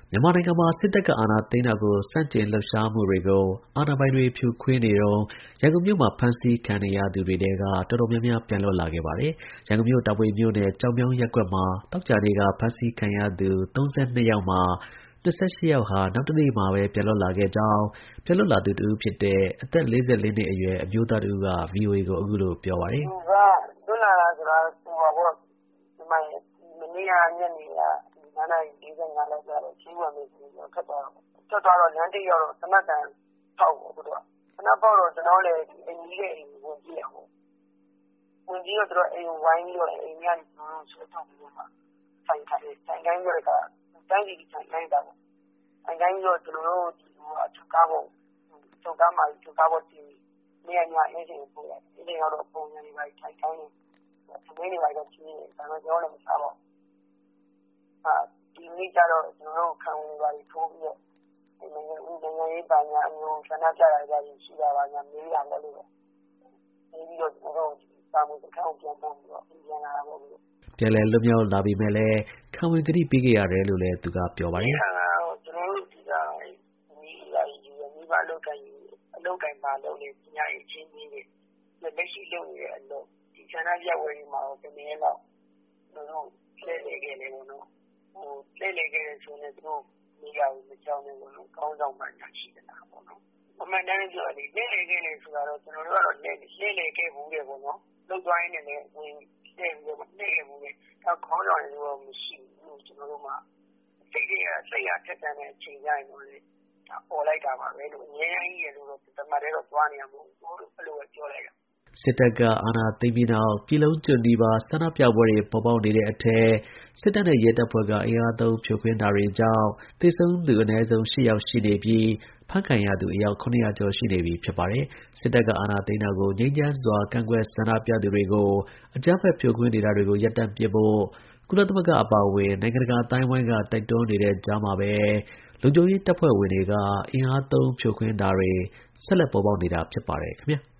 မြန်မာနိုင်ငံမှာ စစ်တပ်က အာဏာသိမ်းတာကို ဆန့်ကျင်လှုပ်ရှားမှုတွေကို အာဏာပိုင်တွေ ဖြိုခွင်းနေတုန်း ရန်ကုန်မြို့မှာ ဖမ်းဆီးခံနေရသူတွေထဲက တော်တော်များများ ပြန်လွတ်လာခဲ့ပါတယ်။ ရန်ကုန်မြို့ တာမွေမြို့နယ် ကျောက်မြောင်းရပ်ကွက်မှာ သောကြာနေ့က ဖမ်းဆီးခံရသူ ၃၂ ယောက်မှာ ၂၈ ယောက်ဟာ နောက်တနေ့မှာပဲ ပြန်လွတ်လာခဲ့ကြောင်း ပြန်လွတ်လာသူတစ်ဦးဖြစ်တဲ့ အသက် ၄၄ နှစ်အရွယ် အမျိုးသားတစ်ဦးက VOA ကို အခုလို ပြောပါတယ်။ “သူက လွတ်လာတာဆိုတာ မနေ့က ညနေက 5 နာရီ ၄၅ လောက်က ဆေးဝယ်မယ်ဆိုပြီးတော့ ထွက်သွားတာပေါ့။ ထွက်သွားတော့ လမ်းထိပ်ရောက်တော့ သေနတ်သံဖောက်ပေါ့ သူတို့က။ သေနတ်ဖောက်တော့ ကျနော်တို့လည်း အိမ်နီးတဲ့အိမ်ကို ဝင်ပြေးတာပေါ့။ ဝင်ပြေးတော့ သူတို့က အိမ်ကိုဝိုင်းပြီးတော့ အိမ်ထဲကနေ ကျနော်တို့ကို ဆွဲထုတ်ပြီးတော့မှ ထိုင်ခိုင်းတယ်။ ထိုင်ခိုင်းပြီးတော့ တန်းစီပြီး ထိုင်ခိုင်းတာပေါ့။ ထိုင်ခိုင်းပြီးတော့ ကျနော်တို့ကို အချုပ်ကားပေါ် တင်ပြီး မနေ့ကည အင်းစိန်ကို ပို့တယ်။ အင်းစိန်ရောက်တော့ ပုံစံတွေဘာတွေ ထိုင်ခိုင်းတယ်။ ထမင်းတွေဘာတွေတော့ ကျွေးတယ်။ ဒါပေမယ့် ကျနော်တို့လည်း မစားပါဘူး။ ဒီနေ့ကျတော့ ကျနော်တို့ကို ခံဝန်တွေဘာတွေထိုးပြီးတော့ နိုင်ငံရေးဘာညာ ဆန္ဒပြတာတွေရှိလား ဘာညာမေးတာပေါ့။ မေးပြီးတော့ ကျနော်တို့ကို တာမွေစခန်းကို ပြန်ပို့ပြီးတော့ အိမ်ပြန်လာတာပေါ့။ ” ပြန်လည်လွတ်မြောက်လာပေမဲ့လည်း ခံဝန်ကတိပေးခဲ့ရတယ်လို့လည်း သူက ပြောပါတယ်။ “ပေးတာကတော့ ကျနော်တို့ဆီက မိဘအလုပ်အကိုင်ဘာလုပ်လဲ ပညာအရည်အချင်းမေးတယ်။ လက်ရှိလုပ်နေတဲ့အလုပ် ဒီဆန္ဒပြပွဲတွေမှာရော ဘယ်နှစ်ရက်လောက် ကျနော်တို့ကို လှည့်လည်ခဲ့လဲပေါ့နော်။ လှည့်လည်ခဲ့တယ်ဆိုရင်လည်း သူတို့မေးတာကို မကြောက်နဲ့ပေါ့နော်။ ခေါင်းဆောင်ဘာညာရှိသလားပေါ့နော်။ အမှန်အတိုင်းပဲပြောတာလေ လှည့်လည်ခဲ့တယ်ဆိုတာတော့ ကျနော်တို့ကတော့ လှည့်လည်ခဲ့ဖူးတယ်ပေါ့နော်။ လုပ်သွားရင်းနဲ့လည်း ဝင်လှည့်ခဲ့ဖူးတယ်။ ခေါင်းဆောင်တွေတော့ မရှိဘူး ကျနော်တို့မှာ။ စိတ်ကထက်သန်တဲ့အချိန်ကျရင်တော့လည်း အော်လိုက်တာပါပဲလို့ အမြဲတမ်းကြီးရယ်လို့တော့ တသမတ်တည်းတော့ သွားနေတာမဟုတ်ဘူးလို့ အဲ့လိုပဲပြောလိုက်တာ။ ” စစ်တပ်က အာဏာသိမ်းပြီးနောက် ပြည်လုံးကျွတ်နီးပါး ဆန္ဒပြပွဲတွေ ပေါ်ပေါက်နေတဲ့အထဲ စစ်တပ်နဲ့ ရဲတပ်ဖွဲ့က အင်အားသုံး ဖြိုခွင်းတာတွေကြောင့် သေဆုံးသူ အနည်းဆုံး ၈ ယောက်ရှိနေပြီး ဖမ်းခံရသူ အယောက် ၇၀၀ ကျော် ရှိနေပြီ ဖြစ်ပါတယ်။ စစ်တပ်က အာဏာသိမ်းတာကို ငြိမ်းချမ်းစွာ ကန့်ကွက်ဆန္ဒပြသူတွေကို အကြမ်းဖက် ဖြိုခွင်းနေတာတွေကို ရပ်တန့်ပစ်ဖို့ ကုလသမဂ္ဂ အပါအဝင် နိုင်ငံတကာ အသိုင်းအဝိုင်းက တိုက်တွန်းနေတဲ့ကြားမှာပဲ လုံခြုံရေးတပ်ဖွဲ့ဝင်တွေက အင်အားသုံး ဖြိုခွင်းတာတွေ ဆက်လက် ပေါ်ပေါက်နေတာ ဖြစ်ပါတယ် ခင်ဗျာ။